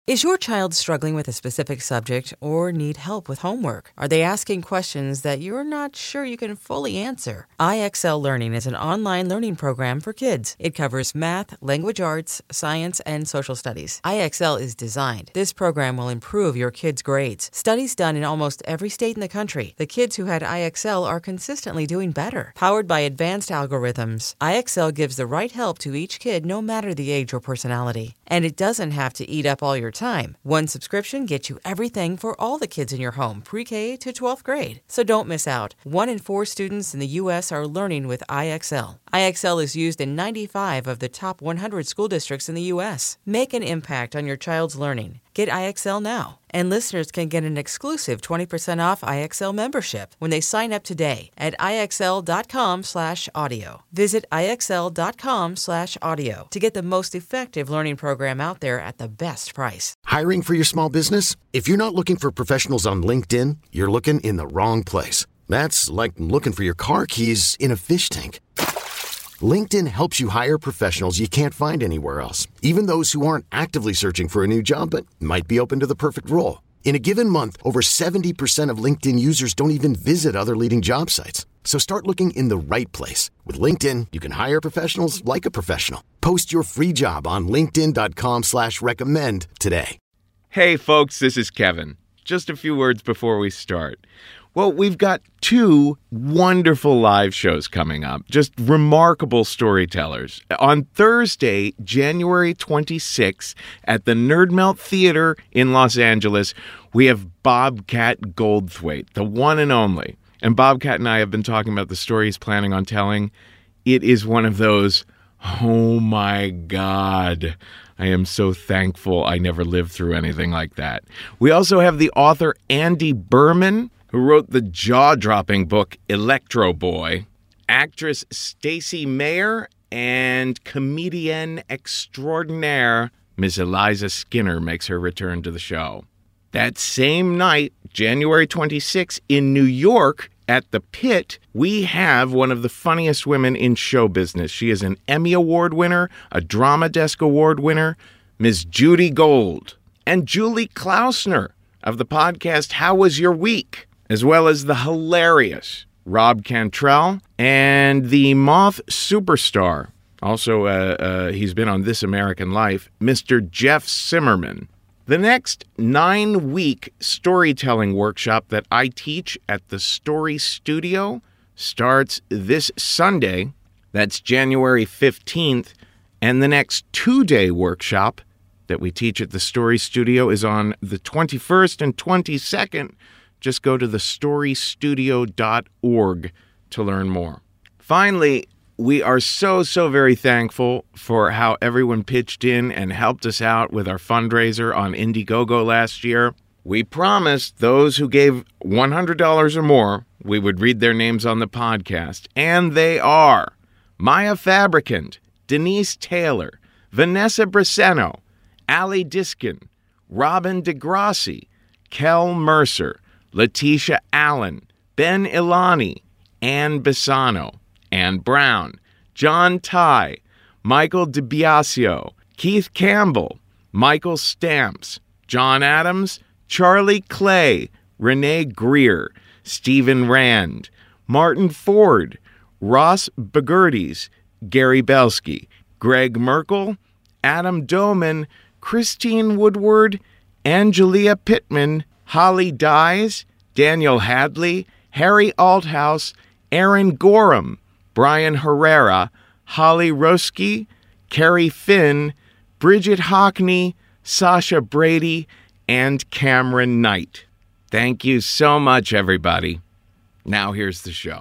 Is your child struggling with a specific subject or need help with homework? Are they asking questions that you're not sure you can fully answer? IXL Learning is an online learning program for kids. It covers math, language arts, science, and social studies. IXL is designed. This program will improve your kids' grades. Studies done in almost every state in the country. The kids who had IXL are consistently doing better. Powered by advanced algorithms, IXL gives the right help to each kid no matter the age or personality. And it doesn't have to eat up all your time. One subscription gets you everything for all the kids in your home, pre-K to 12th grade. So don't miss out. 1 in 4 students in the U.S. are learning with IXL. IXL is used in 95 of the top 100 school districts in the U.S. Make an impact on your child's learning. Get IXL now. And listeners can get an exclusive 20% off IXL membership when they sign up today at IXL.com/audio. Visit IXL.com/audio to get the most effective learning program out there at the best price. Hiring for your small business? If you're not looking for professionals on LinkedIn, you're looking in the wrong place. That's like looking for your car keys in a fish tank. LinkedIn helps you hire professionals you can't find anywhere else, even those who aren't actively searching for a new job but might be open to the perfect role. In a given month, over 70% of LinkedIn users don't even visit other leading job sites. So start looking in the right place. With LinkedIn, you can hire professionals like a professional. Post your free job on linkedin.com/recommend today. Hey folks, this is Kevin. Just a few words before we start. Well, we've got 2 wonderful live shows coming up, just remarkable storytellers. On Thursday, January 26th, at the Nerdmelt Theater in Los Angeles, we have Bobcat Goldthwait, the one and only. And Bobcat and I have been talking about the story he's planning on telling. It is one of those, oh my God, I am so thankful I never lived through anything like that. We also have the author Andy Berman, who wrote the jaw-dropping book Electro Boy, actress Stacey Mayer, and comedienne extraordinaire Miss Eliza Skinner makes her return to the show. That same night, January 26th, in New York, at the Pit, we have one of the funniest women in show business. She is an Emmy Award winner, a Drama Desk Award winner, Ms. Judy Gold, and Julie Klausner of the podcast How Was Your Week? As well as the hilarious Rob Cantrell and the Moth superstar. Also, he's been on This American Life, Mr. Jeff Zimmerman. The next 9-week storytelling workshop that I teach at the Story Studio starts this Sunday. That's January 15th. And the next 2-day workshop that we teach at the Story Studio is on the 21st and 22nd. Just go to thestorystudio.org to learn more. Finally, we are so very thankful for how everyone pitched in and helped us out with our fundraiser on Indiegogo last year. We promised those who gave $100 or more, we would read their names on the podcast. And they are Maya Fabricant, Denise Taylor, Vanessa Briseno, Ali Diskin, Robin DeGrassi, Kel Mercer, Letitia Allen, Ben Ilani, Ann Bisano, Ann Brown, John Ty, Michael DiBiasio, Keith Campbell, Michael Stamps, John Adams, Charlie Clay, Renee Greer, Stephen Rand, Martin Ford, Ross Bagurdes, Gary Belsky, Greg Merkel, Adam Doman, Christine Woodward, Angelia Pittman, Holly Dyes, Daniel Hadley, Harry Althouse, Aaron Gorham, Brian Herrera, Holly Roski, Carrie Finn, Bridget Hockney, Sasha Brady, and Cameron Knight. Thank you so much, everybody. Now here's the show.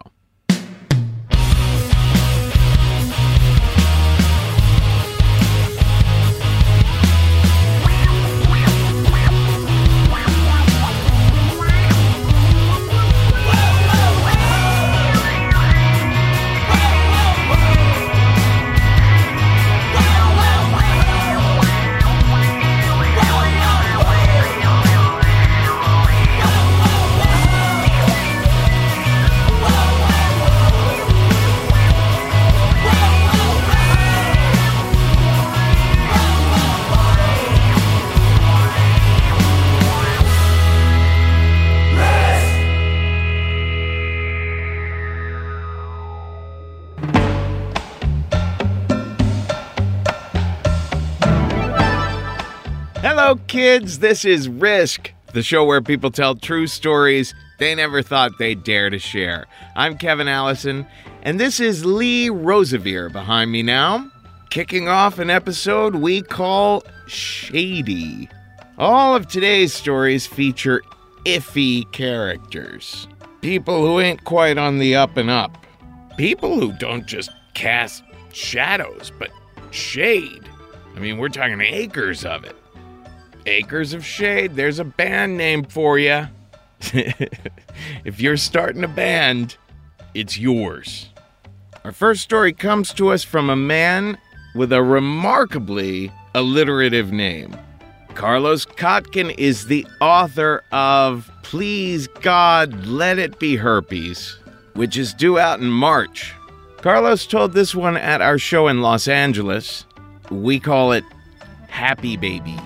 Hello, kids. This is Risk, the show where people tell true stories they never thought they'd dare to share. I'm Kevin Allison, and this is Lee Rosevere behind me now, kicking off an episode we call Shady. All of today's stories feature iffy characters. People who ain't quite on the up and up. People who don't just cast shadows, but shade. I mean, we're talking acres of it. Acres of Shade, there's a band name for you. If you're starting a band, it's yours. Our first story comes to us from a man with a remarkably alliterative name. Carlos Kotkin is the author of Please God, Let It Be Herpes, which is due out in March. Carlos told this one at our show in Los Angeles. We call it Happy Baby.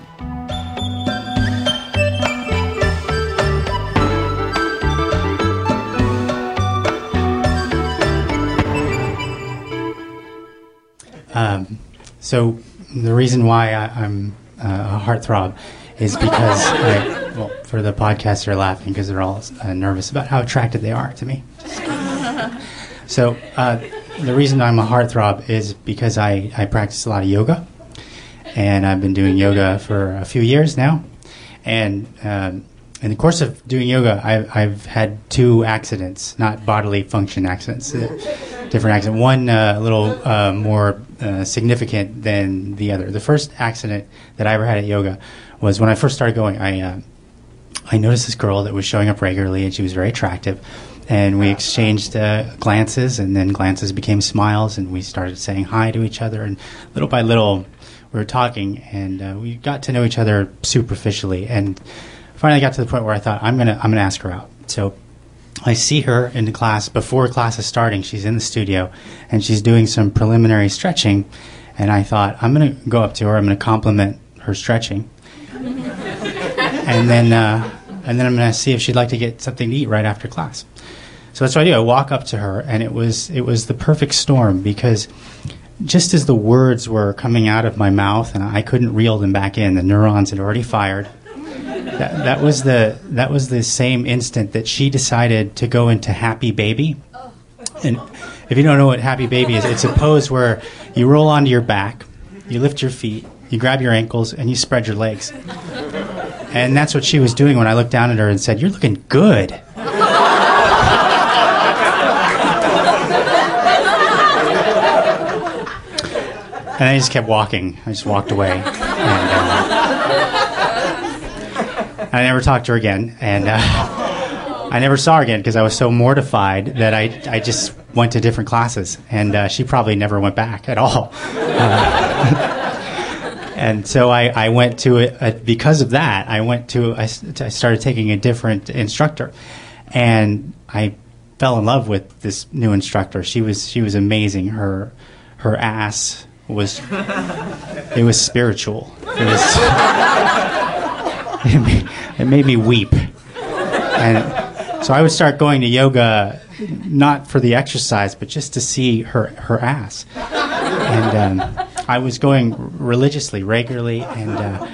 So the reason why I'm a heartthrob is because, for the podcast, they're laughing because they're all nervous about how attracted they are to me. So the reason I'm a heartthrob is because I practice a lot of yoga, and I've been doing yoga for a few years now. And in the course of doing yoga, I've had 2 accidents, not bodily function accidents, different accidents. One a little more significant than the other. The first accident that I ever had at yoga was when I first started going. I noticed this girl that was showing up regularly, and she was very attractive. And we exchanged glances, and then glances became smiles, and we started saying hi to each other. And little by little, we were talking, and we got to know each other superficially. And finally got to the point where I thought, I'm gonna ask her out. So I see her in the class before class is starting. She's in the studio, and she's doing some preliminary stretching. And I thought, I'm gonna go up to her. I'm gonna compliment her stretching, and then I'm gonna see if she'd like to get something to eat right after class. So that's what I do. I walk up to her, and it was the perfect storm, because just as the words were coming out of my mouth and I couldn't reel them back in, the neurons had already fired. That was the same instant that she decided to go into Happy Baby. And if you don't know what Happy Baby is, it's a pose where you roll onto your back, you lift your feet, you grab your ankles, and you spread your legs. And that's what she was doing when I looked down at her and said, "You're looking good." And I just kept walking. I just walked away. And I never talked to her again. And I never saw her again because I was so mortified that I just went to different classes. And she probably never went back at all. And so I went to it because of that. I started taking a different instructor. And I fell in love with this new instructor. She was amazing. Her ass was spiritual. It made me weep. And so I would start going to yoga not for the exercise, but just to see her ass. And I was going religiously, regularly, and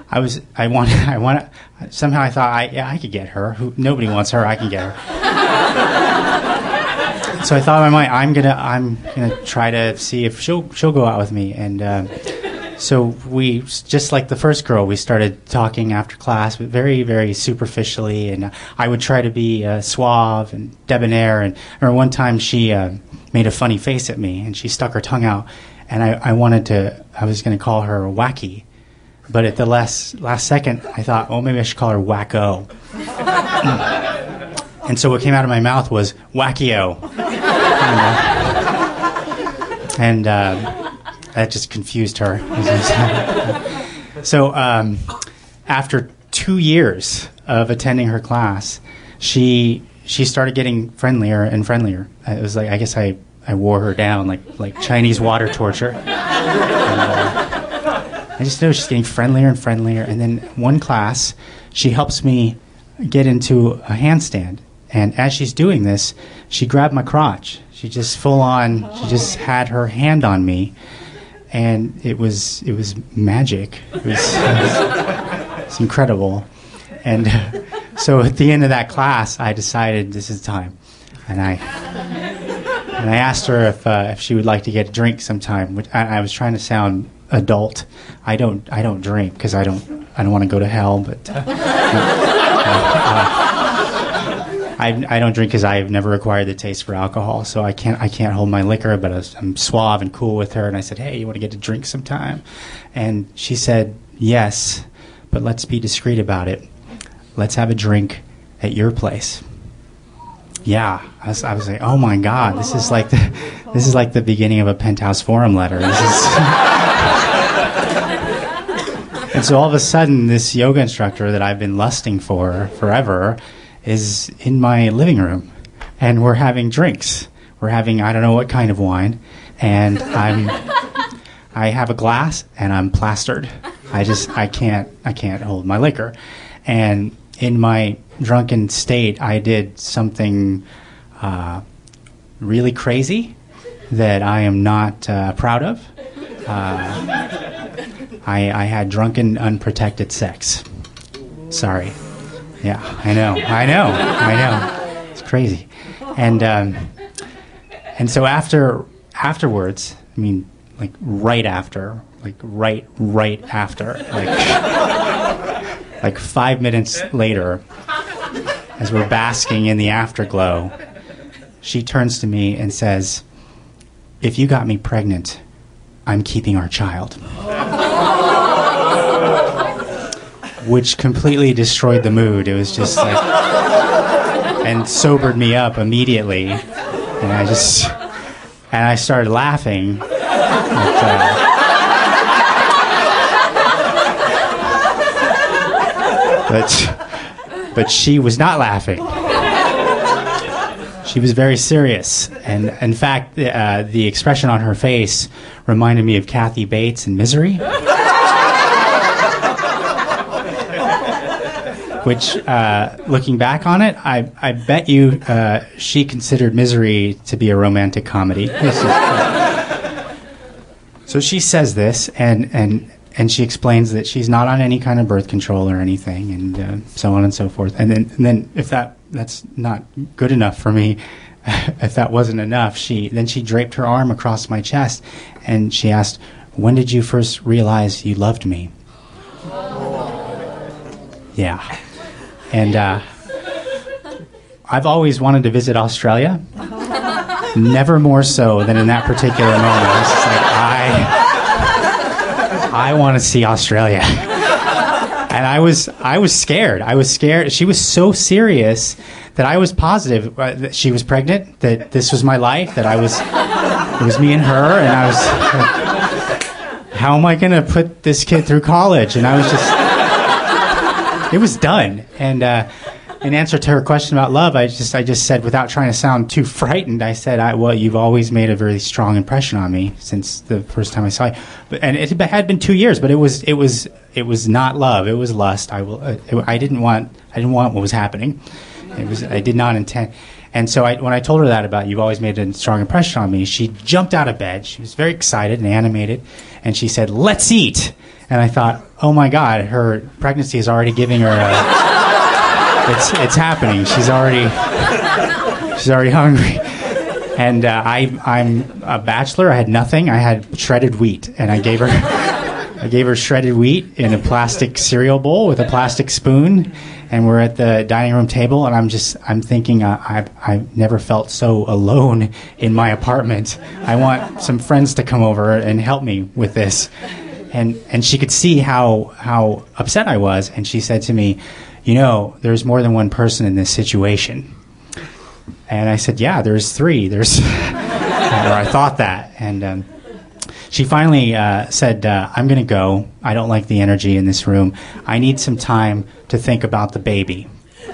somehow I thought I could get her. Nobody wants her. I can get her. So I thought in my mind, I'm gonna try to see if she'll go out with me. And so we, just like the first girl, we started talking after class, but very, very superficially. And I would try to be suave and debonair. And I remember one time she made a funny face at me, and she stuck her tongue out. And I was going to call her Wacky. But at the last second, I thought, maybe I should call her Wacko. And so what came out of my mouth was Wackio. And that just confused her. So after 2 years of attending her class, she started getting friendlier and friendlier. It was like, I guess I wore her down like Chinese water torture. And, I just know she's getting friendlier and friendlier. And then one class, she helps me get into a handstand. And as she's doing this, she grabbed my crotch. She just she just had her hand on me. and it was magic. It's incredible. And so at the end of that class, I decided this is time, and I asked her if she would like to get a drink sometime. I was trying to sound adult. I don't drink because I don't want to go to hell, but I don't drink because I've never acquired the taste for alcohol, so I can't hold my liquor. But I'm suave and cool with her, and I said, "Hey, you want to get a drink sometime?" And she said, "Yes, but let's be discreet about it. Let's have a drink at your place." Yeah, I was like, "Oh my God, this is like the beginning of a Penthouse Forum letter." And so all of a sudden, this yoga instructor that I've been lusting for forever is in my living room, and we're having drinks. We're having I don't know what kind of wine, and I have a glass and I'm plastered. I can't hold my liquor, and in my drunken state, I did something really crazy that I am not proud of. I had drunken, unprotected sex. Sorry. Yeah, I know. It's crazy. And so afterwards, I mean, like right after, like 5 minutes later, as we're basking in the afterglow, she turns to me and says, "If you got me pregnant, I'm keeping our child." Which completely destroyed the mood. It was just like, and sobered me up immediately. And I started laughing. But she was not laughing. She was very serious. And in fact, the expression on her face reminded me of Kathy Bates in Misery. Which, looking back on it, I bet you she considered Misery to be a romantic comedy. So she says this, and she explains that she's not on any kind of birth control or anything, and so on and so forth. And then if that's not good enough for me, if that wasn't enough, she draped her arm across my chest, and she asked, "When did you first realize you loved me?" Yeah. And I've always wanted to visit Australia. Never more so than in that particular moment. I was just like, I want to see Australia. And I was scared. I was scared. She was so serious that I was positive that she was pregnant, that this was my life, that it was me and her, and I was like, how am I going to put this kid through college? And I was just... It was done. And in answer to her question about love, I just said, without trying to sound too frightened, I said, well, you've always made a very strong impression on me since the first time I saw you. And it had been 2 years, but it was not love. It was lust. I didn't want what was happening. I did not intend. And so when I told her that about you've always made a strong impression on me, she jumped out of bed. She was very excited and animated, and she said, "Let's eat." And I thought, oh my God, her pregnancy is already giving her it's happening. She's already hungry. And I'm a bachelor. I had nothing. I had shredded wheat, and I gave her shredded wheat in a plastic cereal bowl with a plastic spoon. And we're at the dining room table, and I'm thinking, I've never felt so alone in my apartment. I want some friends to come over and help me with this. And she could see how upset I was, and she said to me, there's more than one person in this situation. And I said, yeah, there's three. Or I thought that. And she finally said, I'm going to go. I don't like the energy in this room. I need some time to think about the baby.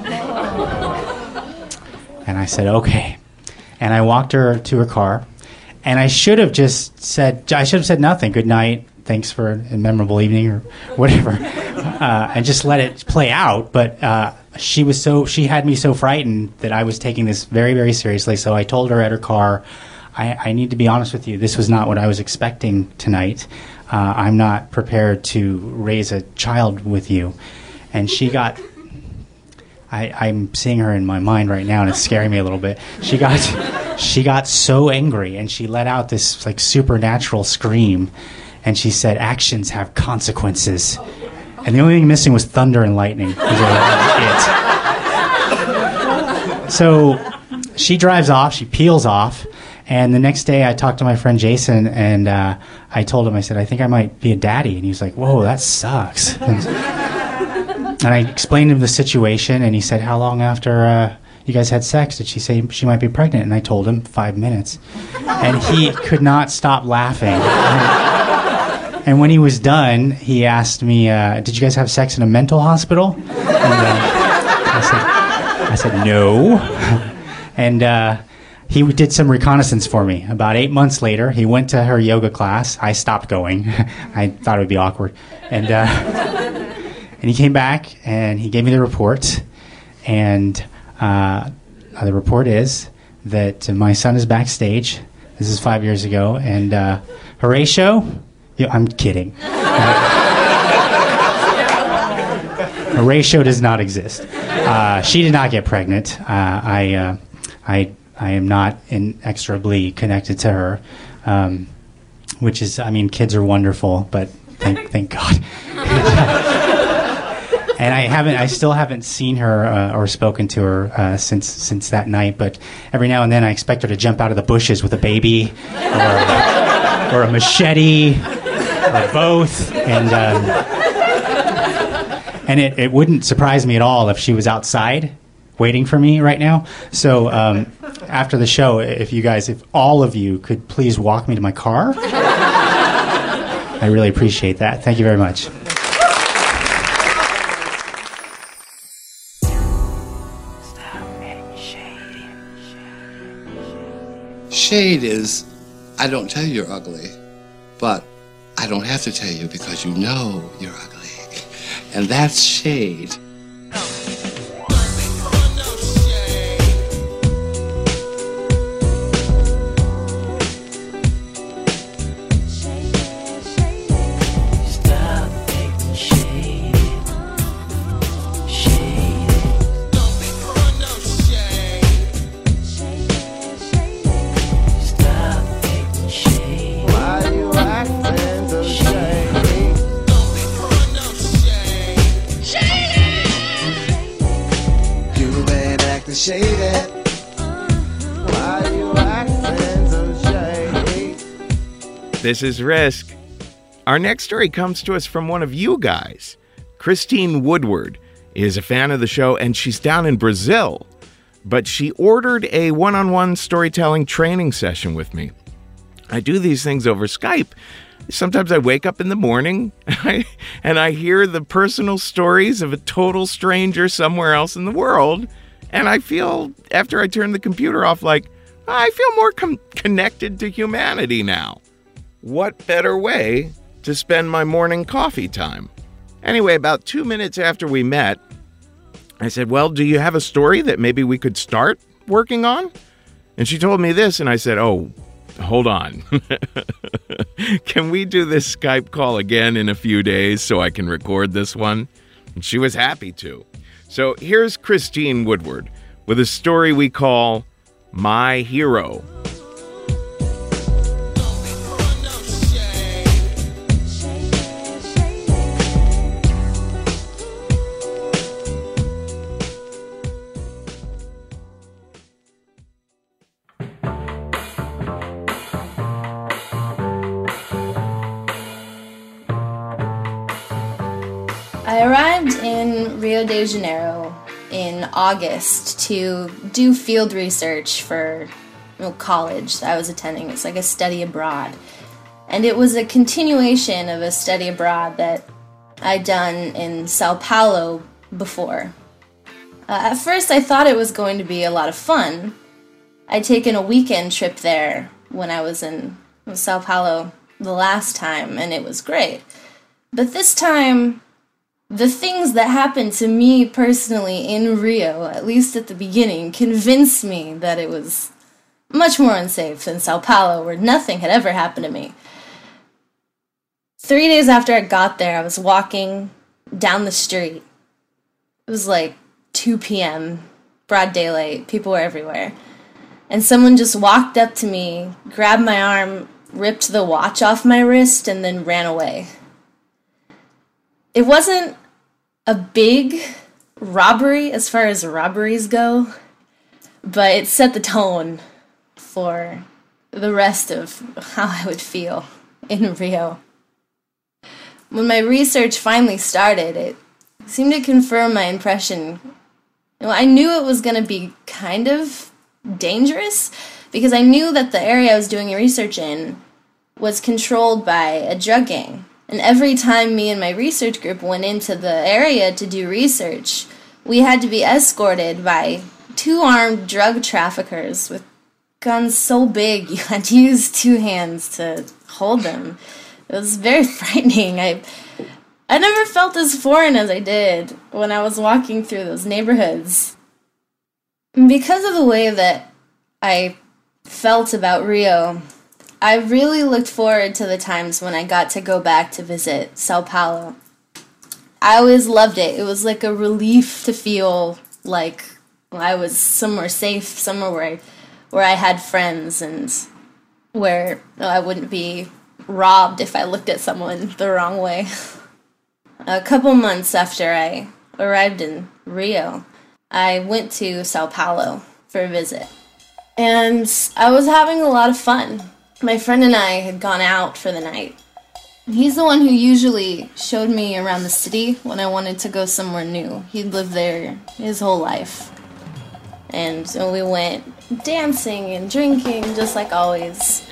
And I said, okay. And I walked her to her car. And I should have said nothing. Good night. Thanks for a memorable evening or whatever. And just let it play out. But she had me so frightened that I was taking this very, very seriously. So I told her at her car, I need to be honest with you. This was not what I was expecting tonight. I'm not prepared to raise a child with you. And she got... I'm seeing her in my mind right now, and it's scaring me a little bit. She got so angry, and she let out this like supernatural scream, and she said, "Actions have consequences." And the only thing missing was thunder and lightning. So she drives off, she peels off, and the next day I talked to my friend Jason, and I told him, I said, "I think I might be a daddy." And he was like, "Whoa, that sucks." And I explained to him the situation, and he said, "How long after you guys had sex did she say she might be pregnant?" And I told him 5 minutes. And he could not stop laughing. And when he was done, he asked me, "Did you guys have sex in a mental hospital?" And I said, "No." And he did some reconnaissance for me. About 8 months later, he went to her yoga class. I stopped going. I thought it would be awkward. And he came back, and he gave me the report. And the report is that my son is backstage. This is 5 years ago. And Horatio, I'm kidding. Horatio does not exist. She did not get pregnant. I am not inexorably connected to her, which is, I mean, kids are wonderful, but thank God. And I still haven't seen her or spoken to her since that night. But every now and then, I expect her to jump out of the bushes with a baby, or a machete, or both. And it wouldn't surprise me at all if she was outside waiting for me right now. So after the show, if all of you could please walk me to my car, I really appreciate that. Thank you very much. Shade is, I don't tell you you're ugly, but I don't have to tell you because you know you're ugly. And that's shade. This is Risk. Our next story comes to us from one of you guys. Christine Woodward is a fan of the show, and she's down in Brazil. But she ordered a one-on-one storytelling training session with me. I do these things over Skype. Sometimes I wake up in the morning and I hear the personal stories of a total stranger somewhere else in the world. And I feel, after I turn the computer off, like I feel more connected to humanity now. What better way to spend my morning coffee time? Anyway, about 2 minutes after we met, I said, "Well, do you have a story that maybe we could start working on?" And she told me this, and I said, "Oh, hold on. Can we do this Skype call again in a few days so I can record this one?" And she was happy to. So here's Christine Woodward with a story we call My Hero. I arrived in Rio de Janeiro in August to do field research for college that I was attending. It's like a study abroad. And it was a continuation of a study abroad that I'd done in Sao Paulo before. At first I thought it was going to be a lot of fun. I'd taken a weekend trip there when I was in Sao Paulo the last time, and it was great. But this time, the things that happened to me personally in Rio, at least at the beginning, convinced me that it was much more unsafe than Sao Paulo, where nothing had ever happened to me. 3 days after I got there, I was walking down the street. It was like 2 p.m., broad daylight, people were everywhere. And someone just walked up to me, grabbed my arm, ripped the watch off my wrist, and then ran away. It wasn't a big robbery as far as robberies go, but it set the tone for the rest of how I would feel in Rio. When my research finally started, it seemed to confirm my impression. I knew it was going to be kind of dangerous because I knew that the area I was doing research in was controlled by a drug gang. And every time me and my research group went into the area to do research, we had to be escorted by 2 armed drug traffickers with guns so big you had to use 2 hands to hold them. It was very frightening. I never felt as foreign as I did when I was walking through those neighborhoods. Because of the way that I felt about Rio, I really looked forward to the times when I got to go back to visit Sao Paulo. I always loved it. It was like a relief to feel like I was somewhere safe, somewhere where I had friends and where I wouldn't be robbed if I looked at someone the wrong way. A couple months after I arrived in Rio, I went to Sao Paulo for a visit. And I was having a lot of fun. My friend and I had gone out for the night. He's the one who usually showed me around the city when I wanted to go somewhere new. He'd lived there his whole life. And so we went dancing and drinking, just like always.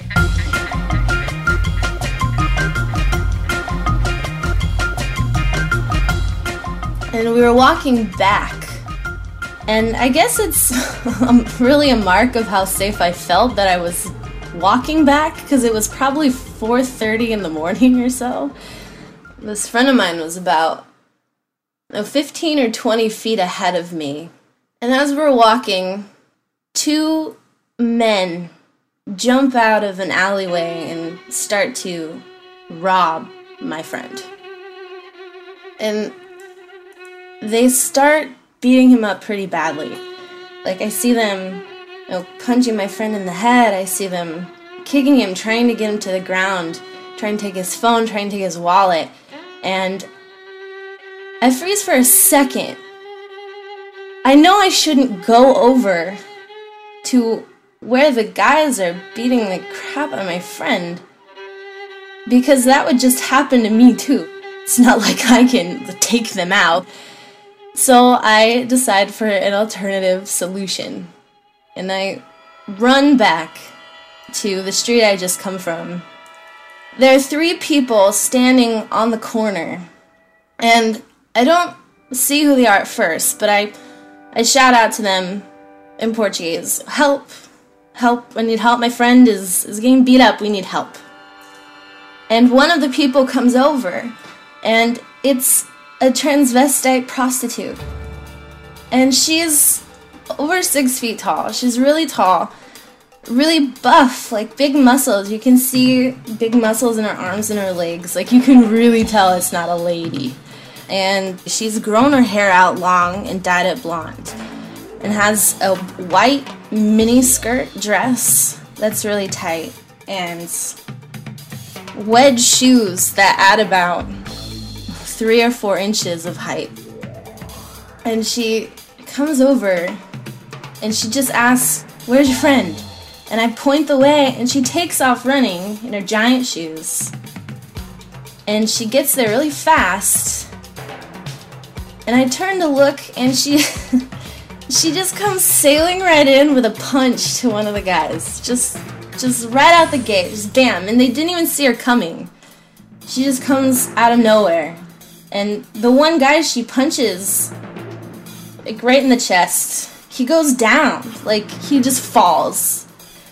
And we were walking back. And I guess it's really a mark of how safe I felt that I was walking back, because it was probably 4:30 in the morning or so. This friend of mine was about 15 or 20 feet ahead of me. And as we're walking, 2 men jump out of an alleyway and start to rob my friend. And they start beating him up pretty badly. Like, I see them punching my friend in the head. I see them kicking him, trying to get him to the ground, trying to take his phone, trying to take his wallet. And I freeze for a second. I know I shouldn't go over to where the guys are beating the crap out of my friend, because that would just happen to me too. It's not like I can take them out. So I decide for an alternative solution. And I run back to the street I just come from. There are 3 people standing on the corner. And I don't see who they are at first, but I shout out to them in Portuguese. Help! Help! I need help. My friend is getting beat up. We need help. And one of the people comes over, and it's a transvestite prostitute. And she's over 6 feet tall. She's really tall, really buff, like big muscles. You can see big muscles in her arms and her legs. Like, you can really tell it's not a lady. And she's grown her hair out long and dyed it blonde. And has a white mini skirt dress that's really tight. And wedge shoes that add about 3 or 4 inches of height. And she comes over and she just asks, "Where's your friend?" And I point the way, and she takes off running in her giant shoes. And she gets there really fast. And I turn to look, and she just comes sailing right in with a punch to one of the guys. Just right out the gate, just bam. And they didn't even see her coming. She just comes out of nowhere. And the one guy she punches, like right in the chest, he goes down. Like, he just falls.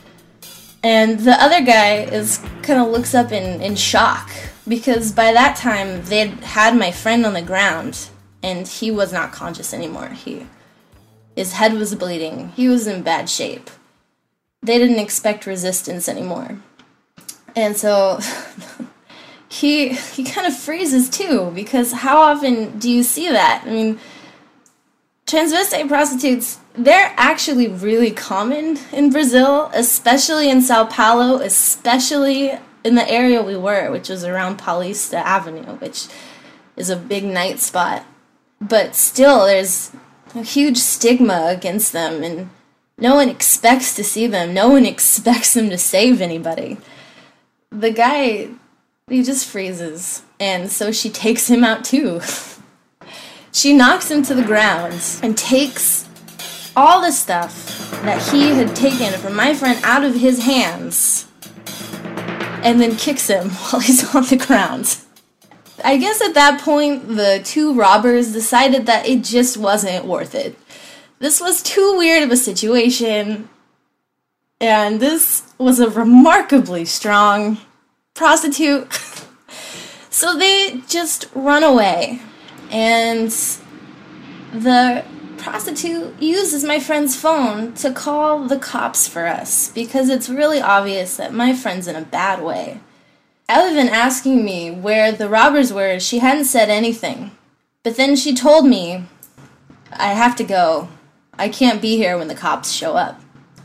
And the other guy kind of looks up in shock, because by that time they'd had my friend on the ground and he was not conscious anymore. His head was bleeding. He was in bad shape. they didn't expect resistance anymore. And so he kind of freezes too, because how often do you see that? I mean, transvestite prostitutes, they're actually really common in Brazil, especially in Sao Paulo, especially in the area we were, which was around Paulista Avenue, which is a big night spot. But still, there's a huge stigma against them, and no one expects to see them. No one expects them to save anybody. The guy, he just freezes, and so she takes him out too. She knocks him to the ground and takes all the stuff that he had taken from my friend out of his hands and then kicks him while he's on the ground. I guess at that point, the two robbers decided that it just wasn't worth it. This was too weird of a situation, and this was a remarkably strong prostitute. So they just run away, and the prostitute uses my friend's phone to call the cops for us, because it's really obvious that my friend's in a bad way. Other than asking me where the robbers were, she hadn't said anything. But then she told me, I have to go. I can't be here when the cops show up.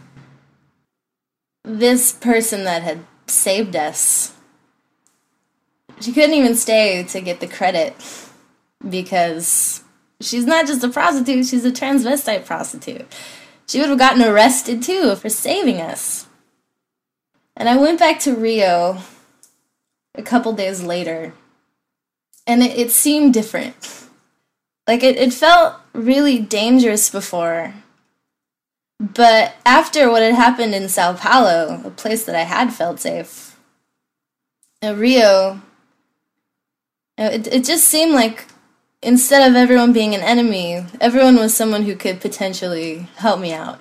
This person that had saved us, she couldn't even stay to get the credit, because she's not just a prostitute, she's a transvestite prostitute. She would have gotten arrested too for saving us. And I went back to Rio a couple days later, and it seemed different. Like, it felt really dangerous before. But after what had happened in Sao Paulo, a place that I had felt safe, in Rio, it just seemed like instead of everyone being an enemy, everyone was someone who could potentially help me out.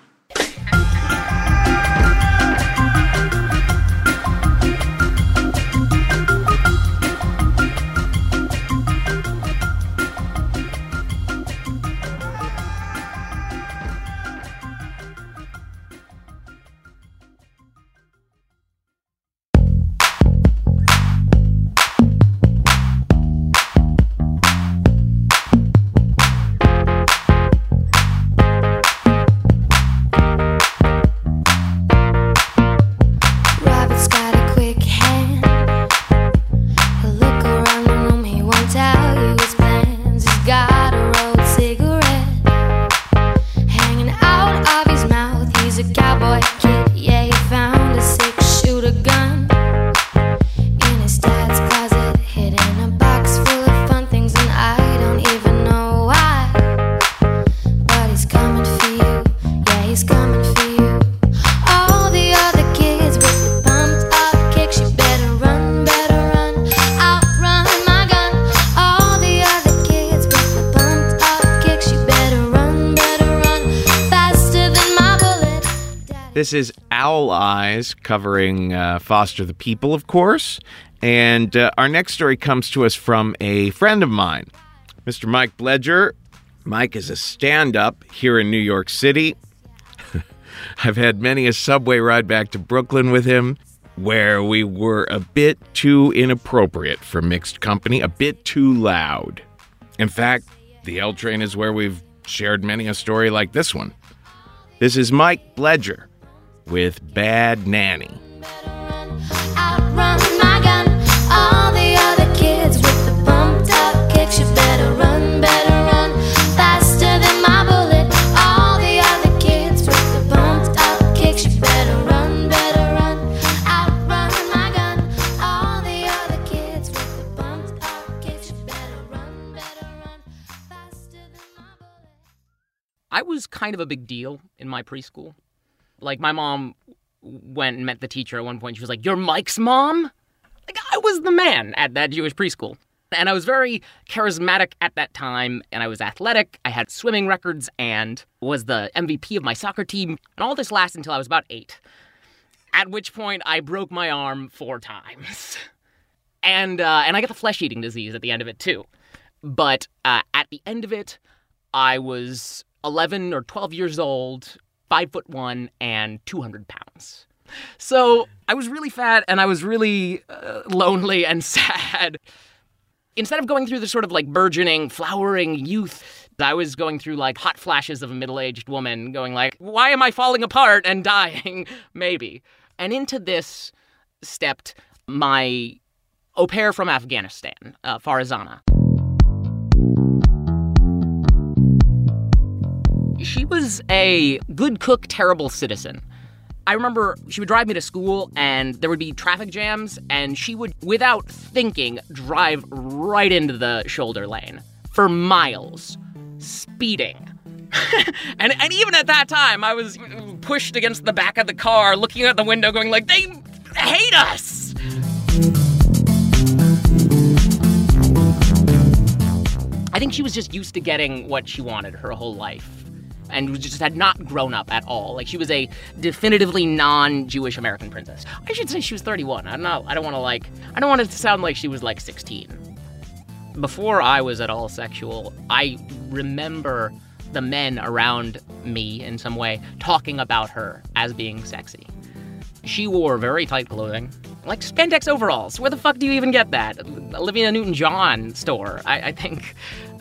This is Owl Eyes, covering Foster the People, of course. And our next story comes to us from a friend of mine, Mr. Mike Bledger. Mike is a stand-up here in New York City. I've had many a subway ride back to Brooklyn with him, where we were a bit too inappropriate for mixed company, a bit too loud. In fact, the L Train is where we've shared many a story like this one. This is Mike Bledger with Bad Nanny. Outrun my gun, all the other kids with the bumped up kicks. You better run, faster than my bullet. All the other kids with the bumped up kicks. You better run, outrun my gun, all the other kids with the bumped up kicks. You better run, faster than my bullet. I was kind of a big deal in my preschool. Like, my mom went and met the teacher at one point. She was like, "You're Mike's mom?" Like, I was the man at that Jewish preschool. And I was very charismatic at that time, and I was athletic. I had swimming records and was the MVP of my soccer team. And all this lasted until I was about 8, at which point I broke my arm 4 times. And I got the flesh-eating disease at the end of it, too. But at the end of it, I was 11 or 12 years old. 5'1" and 200 pounds. So I was really fat and I was really lonely and sad. Instead of going through the sort of like burgeoning, flowering youth, I was going through like hot flashes of a middle-aged woman going like, why am I falling apart and dying? Maybe. And into this stepped my au pair from Afghanistan, Farzana. She was a good cook, terrible citizen. I remember she would drive me to school and there would be traffic jams and she would, without thinking, drive right into the shoulder lane for miles, speeding. and even at that time, I was pushed against the back of the car, looking out the window going like, they hate us! I think she was just used to getting what she wanted her whole life. And just had not grown up at all. Like, she was a definitively non-Jewish American princess. I should say she was 31. I don't want it to sound like she was like 16. Before I was at all sexual, I remember the men around me in some way talking about her as being sexy. She wore very tight clothing, like spandex overalls. Where the fuck do you even get that? Olivia Newton-John store, I think.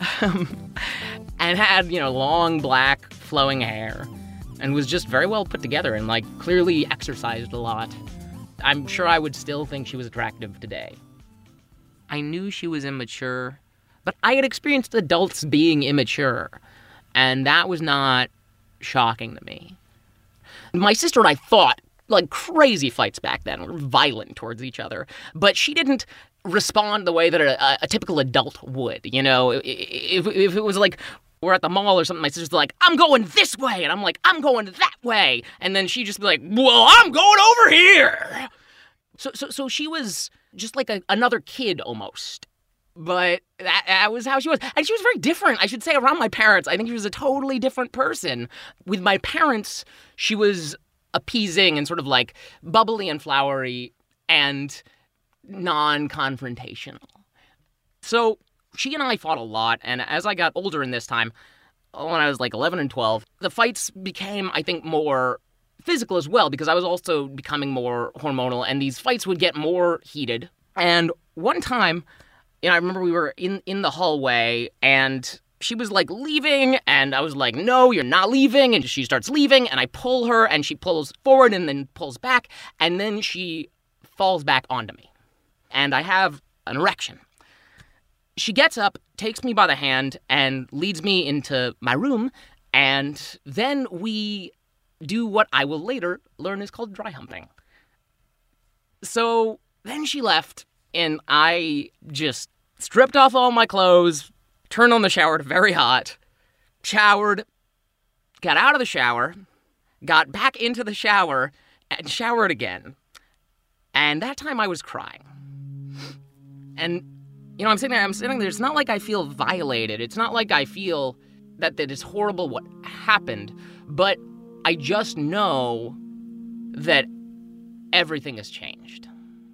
And had, long black flowing hair and was just very well put together and like clearly exercised a lot. I'm sure I would still think she was attractive today. I knew she was immature, but I had experienced adults being immature, and that was not shocking to me. My sister and I fought like crazy fights back then. We were violent towards each other, but she didn't respond the way that a typical adult would. If it was like we're at the mall or something, my sister's like, I'm going this way, and I'm like, I'm going that way, and then she'd just be like, well, I'm going over here. So she was just like another kid almost. But that was how she was. And she was very different, I should say, around my parents. I think she was a totally different person. With my parents, she was appeasing and sort of like bubbly and flowery and non-confrontational. So she and I fought a lot, and as I got older in this time, when I was like 11 and 12, the fights became, I think, more physical as well, because I was also becoming more hormonal, and these fights would get more heated. And one time, I remember we were in the hallway, and she was like leaving, and I was like, no, you're not leaving, and she starts leaving, and I pull her, and she pulls forward and then pulls back, and then she falls back onto me. And I have an erection. She gets up, takes me by the hand, and leads me into my room, and then we do what I will later learn is called dry humping. So then she left, and I just stripped off all my clothes, turned on the shower to very hot, showered, got out of the shower, got back into the shower, and showered again. And that time I was crying. And I'm sitting there, it's not like I feel violated. It's not like I feel that it's horrible what happened, but I just know that everything has changed.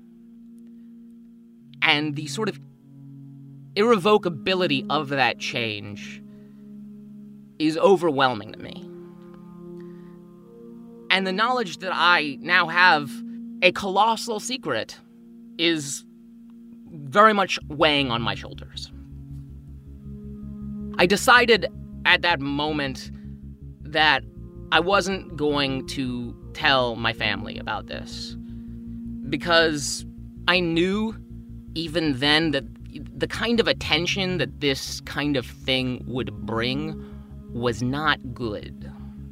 And the sort of irrevocability of that change is overwhelming to me. And the knowledge that I now have a colossal secret is very much weighing on my shoulders. I decided at that moment that I wasn't going to tell my family about this, because I knew even then that the kind of attention that this kind of thing would bring was not good.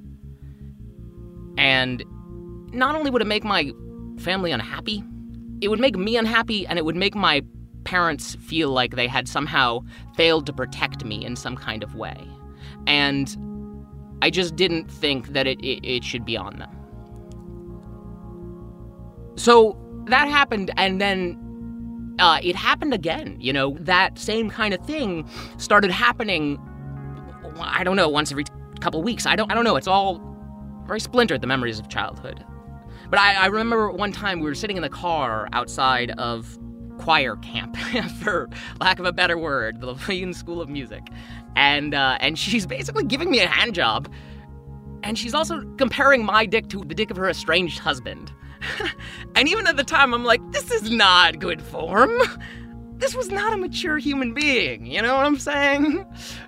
And not only would it make my family unhappy, it would make me unhappy, and it would make my parents feel like they had somehow failed to protect me in some kind of way. And I just didn't think that it should be on them. So that happened, and then it happened again. That same kind of thing started happening, I don't know, once every couple weeks. I don't know. It's all very splintered, the memories of childhood. But I remember one time we were sitting in the car outside of choir camp, for lack of a better word, the Levine School of Music. And she's basically giving me a hand job. And she's also comparing my dick to the dick of her estranged husband. And even at the time, I'm like, this is not good form. This was not a mature human being, you know what I'm saying?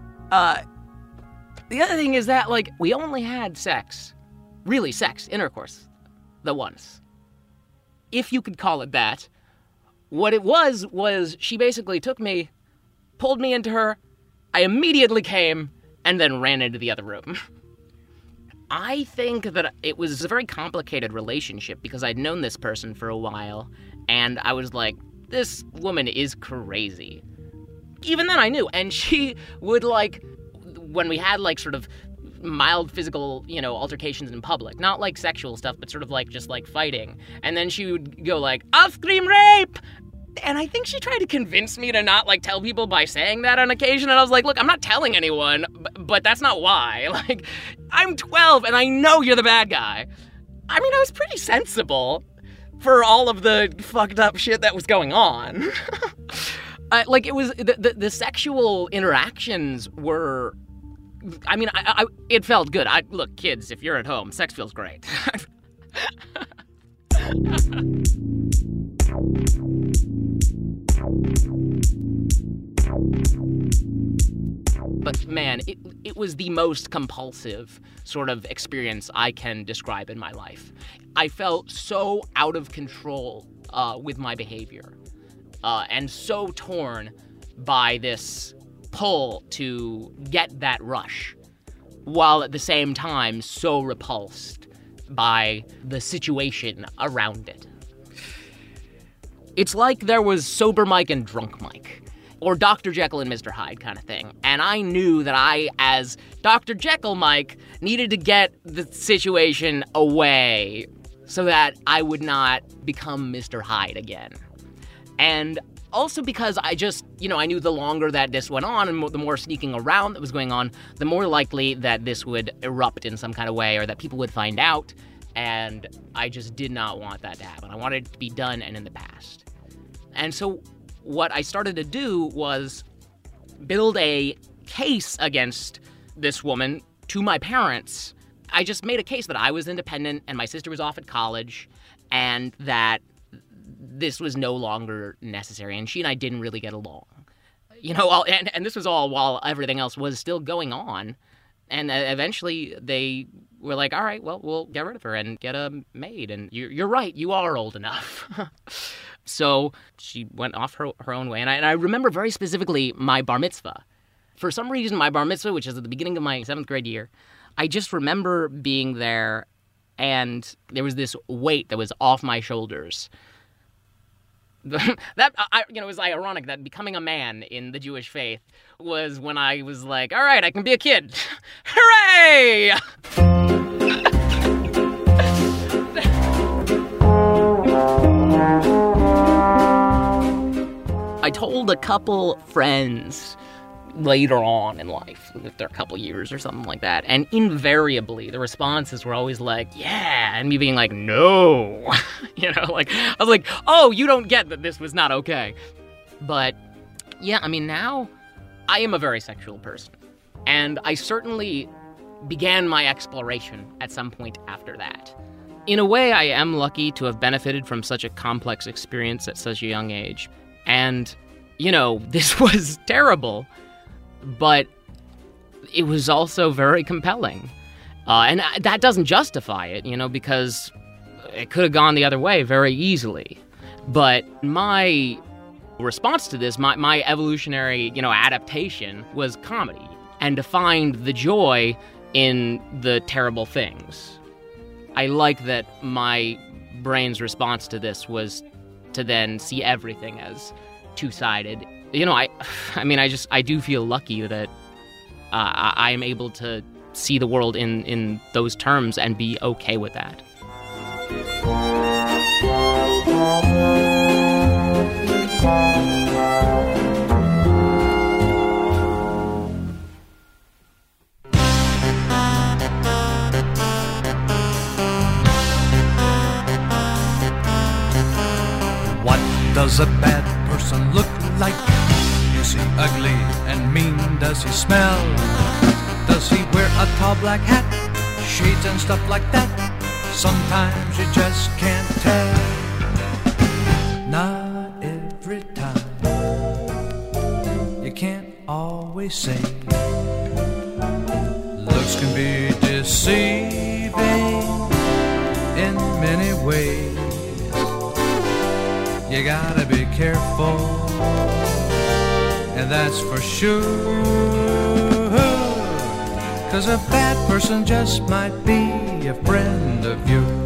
The other thing is that, like, we only had sex, really sex, intercourse, the once. If you could call it that. What it was she basically took me, pulled me into her, I immediately came, and then ran into the other room. I think that it was a very complicated relationship because I'd known this person for a while, and I was like, this woman is crazy. Even then I knew, and she would, like, when we had, like, sort of mild physical, altercations in public, not like sexual stuff, but sort of like just like fighting, and then she would go like, I'll scream rape! And I think she tried to convince me to not, like, tell people by saying that on occasion, and I was like, look, I'm not telling anyone, but that's not why. Like, I'm 12, and I know you're the bad guy. I mean, I was pretty sensible for all of the fucked up shit that was going on. It was, the sexual interactions were, I mean, it felt good. Look, kids, if you're at home, sex feels great. But man, it was the most compulsive sort of experience I can describe in my life. I felt so out of control with my behavior and so torn by this pull to get that rush, while at the same time so repulsed by the situation around it. It's like there was sober Mike and drunk Mike, or Dr. Jekyll and Mr. Hyde kind of thing. And I knew that I, as Dr. Jekyll Mike, needed to get the situation away so that I would not become Mr. Hyde again. And also because I just, I knew the longer that this went on and the more sneaking around that was going on, the more likely that this would erupt in some kind of way or that people would find out. And I just did not want that to happen. I wanted it to be done and in the past. And so what I started to do was build a case against this woman to my parents. I just made a case that I was independent and my sister was off at college and that this was no longer necessary. And she and I didn't really get along. And this was all while everything else was still going on. And eventually they were like, all right, well, we'll get rid of her and get a maid. And you're right, you are old enough. So she went off her own way. And I remember very specifically my bar mitzvah. For some reason, my bar mitzvah, which is at the beginning of my 7th grade year, I just remember being there and there was this weight that was off my shoulders. It was ironic that becoming a man in the Jewish faith was when I was like, all right, I can be a kid. Hooray! I told a couple friends later on in life, after a couple years or something like that, and invariably the responses were always like, yeah, and me being like, no. I was like, oh, you don't get that this was not okay. But yeah, I mean, now I am a very sexual person, and I certainly began my exploration at some point after that. In a way, I am lucky to have benefited from such a complex experience at such a young age. And, this was terrible, but it was also very compelling. And that doesn't justify it, because it could have gone the other way very easily. But my response to this, my evolutionary, adaptation was comedy, and to find the joy in the terrible things. I like that my brain's response to this was to then see everything as two-sided. I do feel lucky that I am able to see the world in those terms and be okay with that. What does a bad person look like? Is he ugly and mean? Does he smell? Does he wear a tall black hat? shades and stuff like that. Sometimes you just can't tell. Not every time. You can't always say. Looks can be deceiving in many ways. You gotta be careful, and that's for sure. 'Cause a bad person just might be a friend of yours.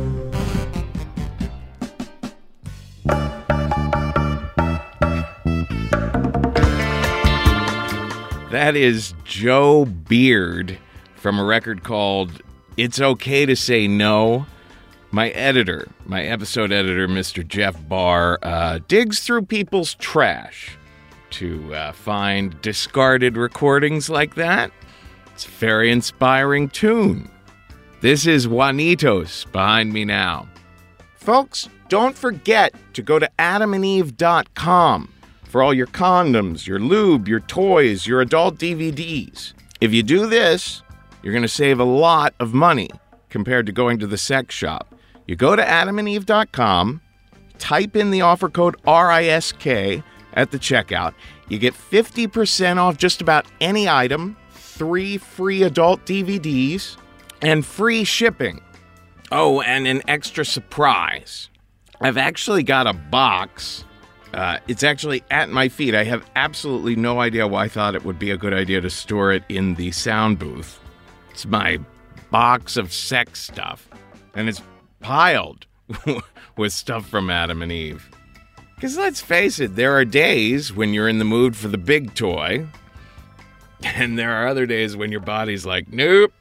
That is Joe Beard from a record called It's Okay to Say No. My episode editor, Mr. Jeff Barr, digs through people's trash to find discarded recordings like that. It's a very inspiring tune. This is Juanitos behind me now. Folks, don't forget to go to adamandeve.com for all your condoms, your lube, your toys, your adult DVDs. If you do this, you're going to save a lot of money compared to going to the sex shop. You go to adamandeve.com, type in the offer code RISK at the checkout. You get 50% off just about any item, 3 free adult DVDs, and free shipping. Oh, and an extra surprise. I've actually got a box. It's actually at my feet. I have absolutely no idea why I thought it would be a good idea to store it in the sound booth. It's my box of sex stuff. And it's piled with stuff from Adam and Eve. Because let's face it, there are days when you're in the mood for the big toy. And there are other days when your body's like, nope.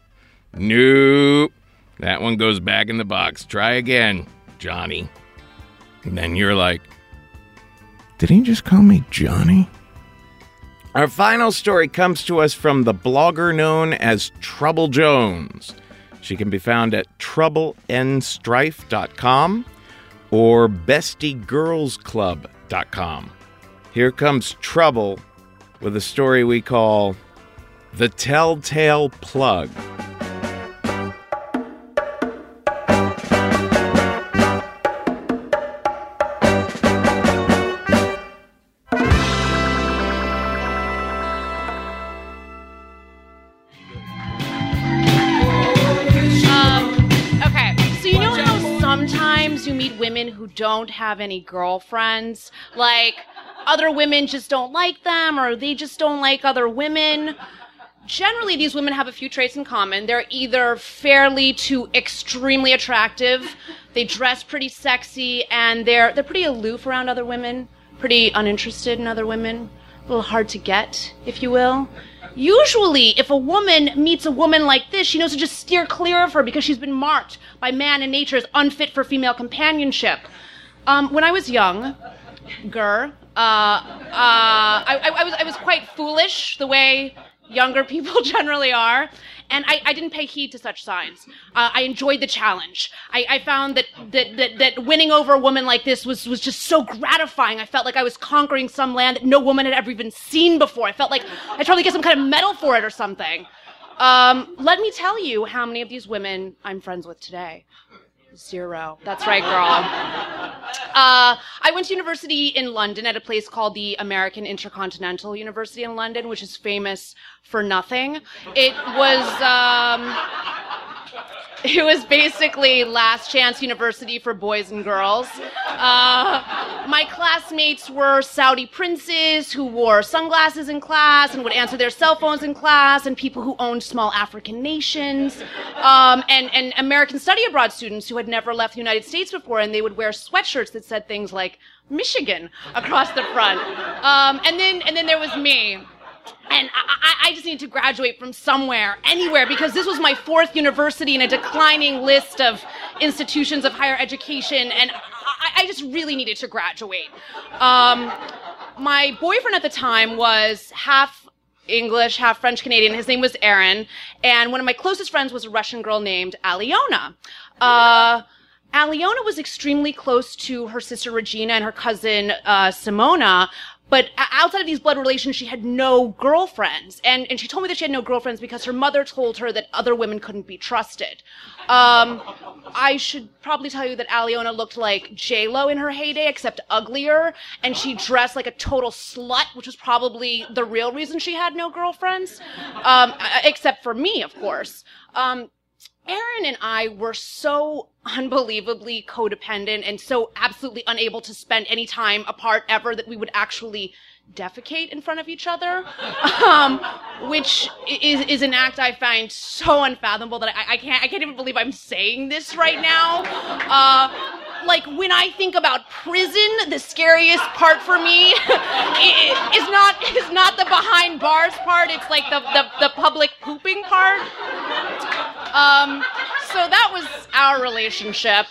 That one goes back in the box. Try again, Johnny. And then you're like, did he just call me Johnny? Our final story comes to us from the blogger known as Trouble Jones. She can be found at troubleandstrife.com or bestiegirlsclub.com. Here comes Trouble with a story we call The Telltale Plug. Women who don't have any girlfriends, like other women just don't like them or they just don't like other women. Generally, these women have a few traits in common. They're either fairly to extremely attractive, they dress pretty sexy, and they're pretty aloof around other women, pretty uninterested in other women, a little hard to get, if you will. Usually, if a woman meets a woman like this, she knows to just steer clear of her because she's been marked by man and nature as unfit for female companionship. When I was younger, I was quite foolish, the way younger people generally are, and I didn't pay heed to such signs. I enjoyed the challenge. I found that winning over a woman like this was just so gratifying. I felt like I was conquering some land that no woman had ever even seen before. I felt like I'd probably get some kind of medal for it or something. Let me tell you how many of these women I'm friends with today. 0. That's right, girl. I went to university in London at a place called the American Intercontinental University in London, which is famous for nothing. It was basically last chance university for boys and girls. My classmates were Saudi princes who wore sunglasses in class and would answer their cell phones in class, and people who owned small African nations, and American study abroad students who had never left the United States before, and they would wear sweatshirts that said things like Michigan across the front. And then there was me. And I just needed to graduate from somewhere, anywhere, because this was my 4th university in a declining list of institutions of higher education, and I just really needed to graduate. My boyfriend at the time was half English, half French Canadian. His name was Aaron, and one of my closest friends was a Russian girl named Alyona. Alyona was extremely close to her sister Regina and her cousin Simona, But outside of these blood relations, she had no girlfriends. And she told me that she had no girlfriends because her mother told her that other women couldn't be trusted. I should probably tell you that Aliona looked like J-Lo in her heyday, except uglier. And she dressed like a total slut, which was probably the real reason she had no girlfriends. Except for me, of course. Aaron and I were so unbelievably codependent and so absolutely unable to spend any time apart ever that we would actually defecate in front of each other, which is an act I find so unfathomable that I can't even believe I'm saying this right now. Like, when I think about prison, the scariest part for me is not the behind bars part. It's like the public pooping part. So that was our relationship.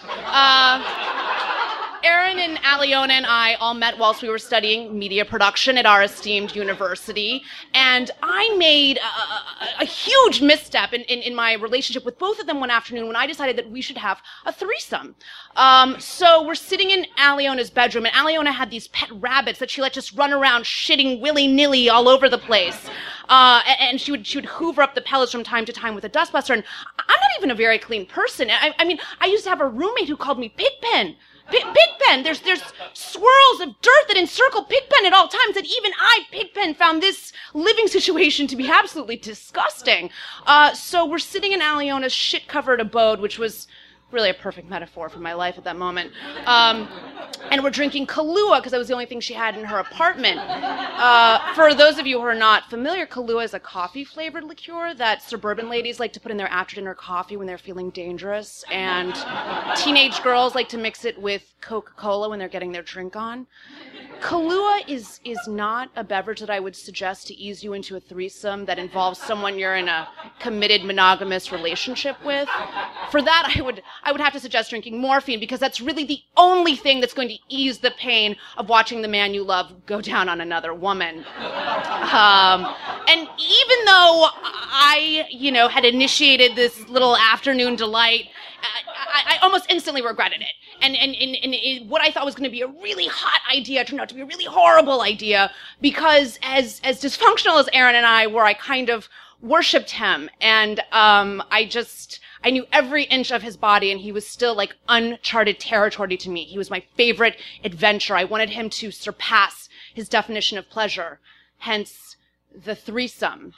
Aaron and Aliona and I all met whilst we were studying media production at our esteemed university, and I made a huge misstep in my relationship with both of them one afternoon when I decided that we should have a threesome. So we're sitting in Aliona's bedroom, and Aliona had these pet rabbits that she let just run around shitting willy-nilly all over the place. And she would hoover up the pellets from time to time with a dustbuster, and I'm not even a very clean person. I mean, I used to have a roommate who called me Pigpen. Pigpen! There's swirls of dirt that encircle Pigpen at all times, and even I, Pigpen, found this living situation to be absolutely disgusting. So we're sitting in Aliona's shit-covered abode, which was really a perfect metaphor for my life at that moment. And we're drinking Kahlua because that was the only thing she had in her apartment. For those of you who are not familiar, Kahlua is a coffee-flavored liqueur that suburban ladies like to put in their after-dinner coffee when they're feeling dangerous, and teenage girls like to mix it with Coca-Cola when they're getting their drink on. Kahlua is not a beverage that I would suggest to ease you into a threesome that involves someone you're in a committed monogamous relationship with. For that, I would have to suggest drinking morphine, because that's really the only thing that's going to ease the pain of watching the man you love go down on another woman. And even though I, had initiated this little afternoon delight, I almost instantly regretted it. And what I thought was going to be a really hot idea turned out to be a really horrible idea, because as dysfunctional as Aaron and I were, I kind of worshipped him, and I knew every inch of his body, and he was still like uncharted territory to me. He was my favorite adventure. I wanted him to surpass his definition of pleasure, hence the threesome.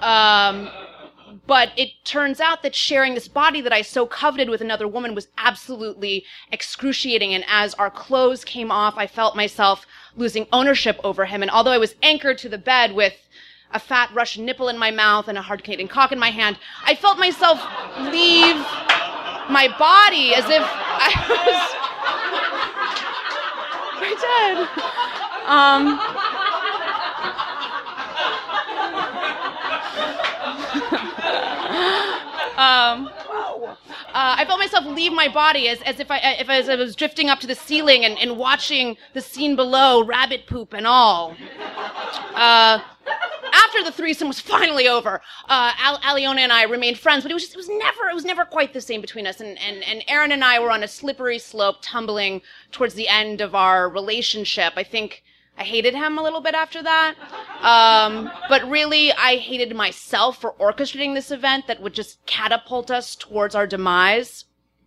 But it turns out that sharing this body that I so coveted with another woman was absolutely excruciating. And as our clothes came off, I felt myself losing ownership over him. And although I was anchored to the bed with a fat Russian nipple in my mouth and a hard Canadian cock in my hand, I felt myself leave my body as if I I felt myself leave my body as if I was drifting up to the ceiling and watching the scene below, rabbit poop and all. After the threesome was finally over, Aliona and I remained friends, but it was never quite the same between us. And Aaron and I were on a slippery slope, tumbling towards the end of our relationship. I think I hated him a little bit after that. But really, I hated myself for orchestrating this event that would just catapult us towards our demise.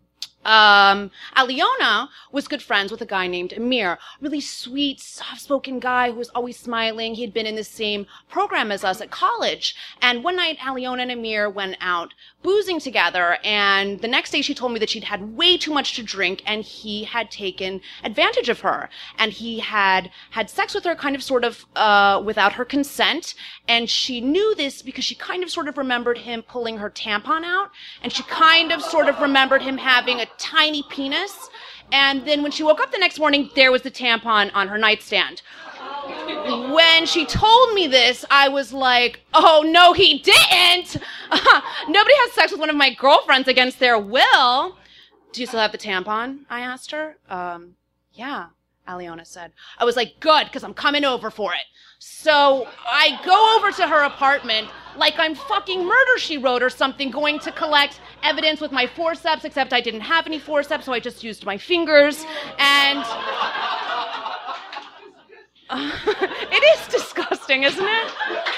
Aliona was good friends with a guy named Amir, really sweet, soft-spoken guy who was always smiling. He had been in the same program as us at college. And one night, Aliona and Amir went out boozing together, and the next day she told me that she'd had way too much to drink, and he had taken advantage of her. And he had sex with her kind of sort of without her consent, and she knew this because she kind of sort of remembered him pulling her tampon out, and she kind of sort of remembered him having a tiny penis. And then when she woke up the next morning, there was the tampon on her nightstand. When she told me this, I was like, oh, no, he didn't. Nobody has sex with one of my girlfriends against their will. Do you still have the tampon? I asked her. Yeah, Aliona said. I was like, good, because I'm coming over for it. So I go over to her apartment like I'm fucking Murder, She Wrote or something, going to collect evidence with my forceps, except I didn't have any forceps, so I just used my fingers. And It is disgusting, isn't it?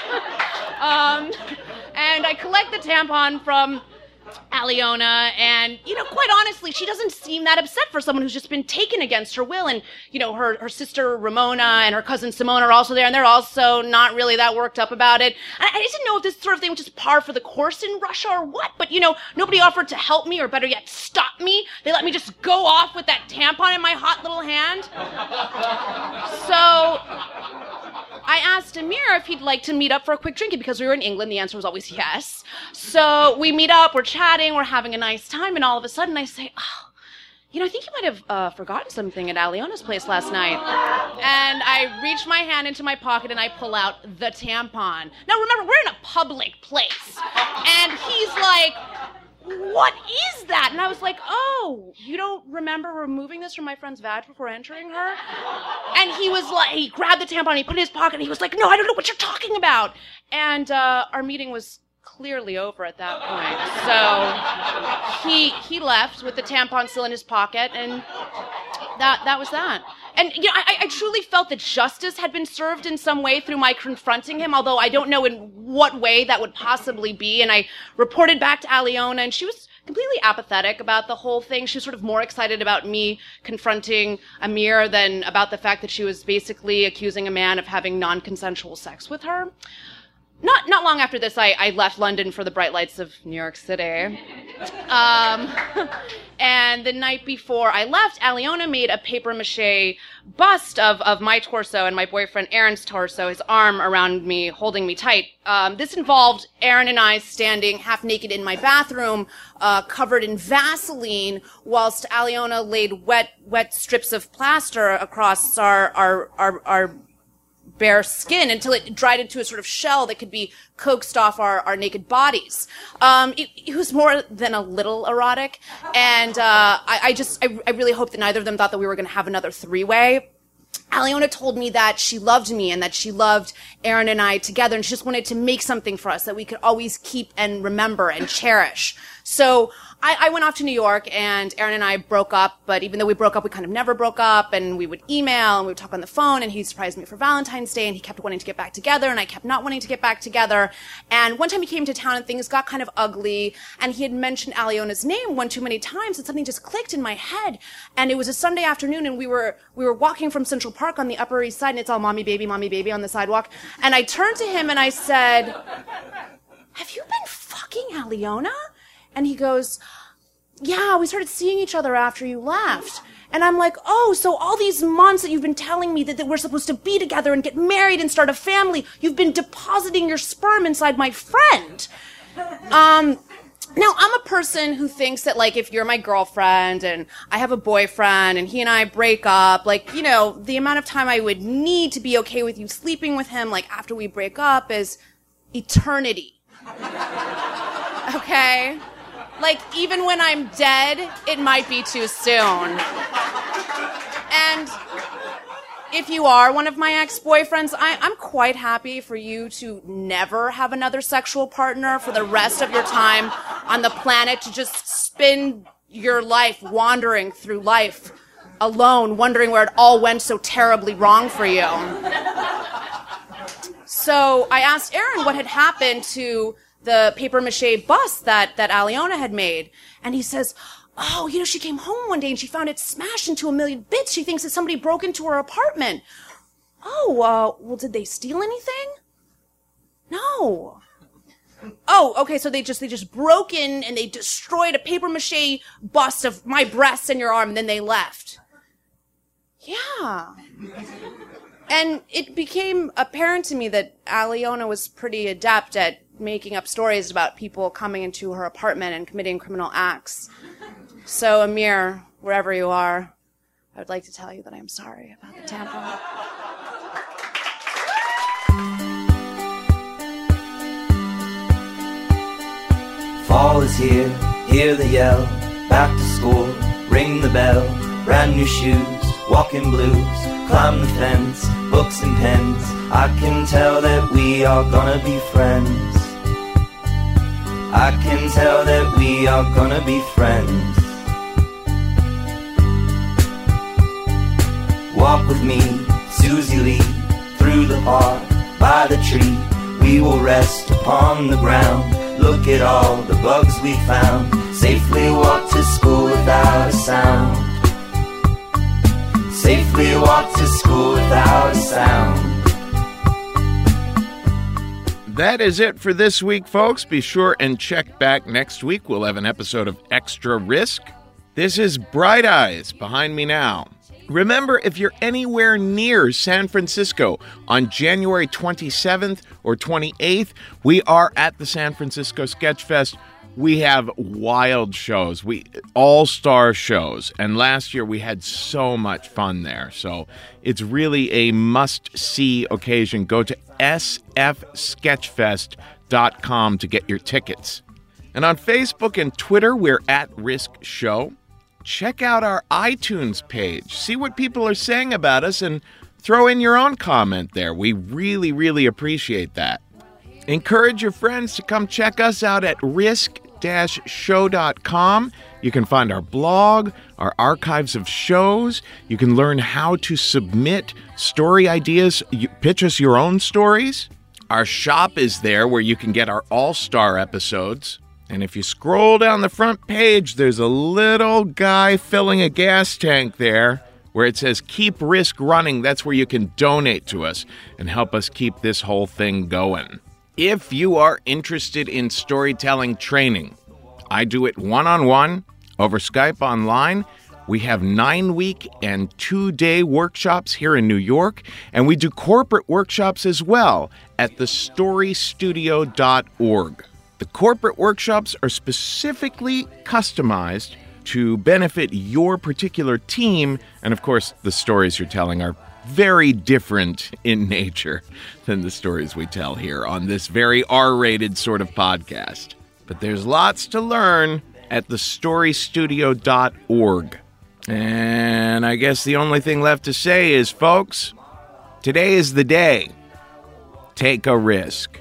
And I collect the tampon from Aliona, and, quite honestly, she doesn't seem that upset for someone who's just been taken against her will. And, her sister Ramona and her cousin Simone are also there, and they're also not really that worked up about it. I didn't know if this sort of thing was just par for the course in Russia or what, but, nobody offered to help me, or better yet, stop me. They let me just go off with that tampon in my hot little hand. So I asked Amir if he'd like to meet up for a quick drink, and because we were in England, the answer was always yes. So we meet up, we're chatting, we're having a nice time, and all of a sudden I say, I think you might have forgotten something at Aliona's place last night. And I reach my hand into my pocket and I pull out the tampon. Now remember, we're in a public place. And he's like, what is that? And I was like, oh, you don't remember removing this from my friend's vag before entering her? And he was like, he grabbed the tampon, he put it in his pocket, and he was like, no, I don't know what you're talking about. And our meeting was clearly over at that point. So he left with the tampon still in his pocket, and that was that. And I truly felt that justice had been served in some way through my confronting him, although I don't know in what way that would possibly be. And I reported back to Aliona, and she was completely apathetic about the whole thing. She was sort of more excited about me confronting Amir than about the fact that she was basically accusing a man of having non-consensual sex with her. Not long after this, I left London for the bright lights of New York City. And the night before I left, Aliona made a papier-mâché bust of my torso and my boyfriend Aaron's torso, his arm around me, holding me tight. This involved Aaron and I standing half naked in my bathroom, covered in Vaseline, whilst Aliona laid wet strips of plaster across our bare skin until it dried into a sort of shell that could be coaxed off our naked bodies. It was more than a little erotic, and I really hope that neither of them thought that we were going to have another three-way. Aliona told me that she loved me and that she loved Aaron and I together, and she just wanted to make something for us that we could always keep and remember and cherish. So I went off to New York, and Aaron and I broke up, but even though we broke up, we kind of never broke up, and we would email, and we would talk on the phone, and he surprised me for Valentine's Day, and he kept wanting to get back together, and I kept not wanting to get back together. And one time he came to town, and things got kind of ugly, and he had mentioned Aliona's name one too many times, and something just clicked in my head. And it was a Sunday afternoon, and we were walking from Central Park on the Upper East Side, and it's all mommy, baby on the sidewalk. And I turned to him, and I said, have you been fucking Aliona? And he goes, yeah, we started seeing each other after you left. And I'm like, oh, so all these months that you've been telling me that we're supposed to be together and get married and start a family, you've been depositing your sperm inside my friend. Now, I'm a person who thinks that, like, if you're my girlfriend and I have a boyfriend and he and I break up, like, the amount of time I would need to be okay with you sleeping with him, like, after we break up is eternity. Okay? Like, even when I'm dead, it might be too soon. And if you are one of my ex-boyfriends, I'm quite happy for you to never have another sexual partner for the rest of your time on the planet, to just spend your life wandering through life alone, wondering where it all went so terribly wrong for you. So I asked Aaron what had happened to the papier-mâché bust that Aliona had made. And he says, oh, she came home one day and she found it smashed into a million bits. She thinks that somebody broke into her apartment. Oh, well, did they steal anything? No. Oh, okay, so they just broke in and they destroyed a papier-mâché bust of my breasts and your arm, and then they left. Yeah. And it became apparent to me that Aliona was pretty adept at making up stories about people coming into her apartment and committing criminal acts. So, Amir, wherever you are, I would like to tell you that I'm sorry about the tampon. Fall is here, hear the yell, back to school, ring the bell, brand new shoes, walking blues, climb the fence, books and pens. I can tell that we are gonna be friends. I can tell that we are gonna be friends. Walk with me, Susie Lee, through the park, by the tree, we will rest upon the ground. Look at all the bugs we found. Safely walk to school without a sound. Safely walk to school without a sound. That is it for this week, folks. Be sure and check back next week. We'll have an episode of Extra Risk. This is Bright Eyes behind me now. Remember, if you're anywhere near San Francisco on January 27th or 28th, we are at the San Francisco Sketch Fest. We have wild shows, all-star shows, and last year we had so much fun there. So it's really a must-see occasion. Go to sfsketchfest.com to get your tickets. And on Facebook and Twitter, we're at Risk Show. Check out our iTunes page. See what people are saying about us and throw in your own comment there. We really, really appreciate that. Encourage your friends to come check us out at risk-show.com. You can find our blog, our archives of shows. You can learn how to submit story ideas. You pitch us your own stories. Our shop is there where you can get our all-star episodes. And if you scroll down the front page, there's a little guy filling a gas tank there where it says Keep Risk Running. That's where you can donate to us and help us keep this whole thing going. If you are interested in storytelling training, I do it one-on-one over Skype online. We have 9-week and 2-day workshops here in New York, and we do corporate workshops as well at thestorystudio.org. The corporate workshops are specifically customized to benefit your particular team, and of course, the stories you're telling are very different in nature than the stories we tell here on this very R-rated sort of podcast. But there's lots to learn at thestorystudio.org. And I guess the only thing left to say is, folks, today is the day. Take a risk.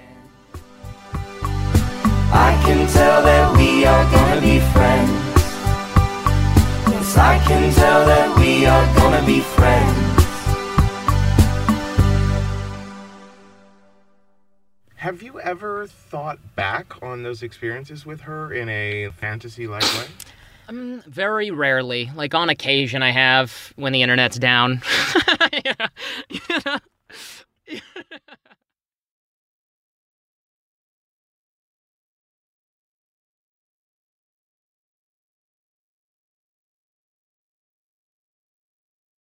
I can tell that we are gonna be friends. Yes, I can tell that we are gonna be friends. Have you ever thought back on those experiences with her in a fantasy-like way? Very rarely. Like, on occasion I have, when the internet's down. Yeah.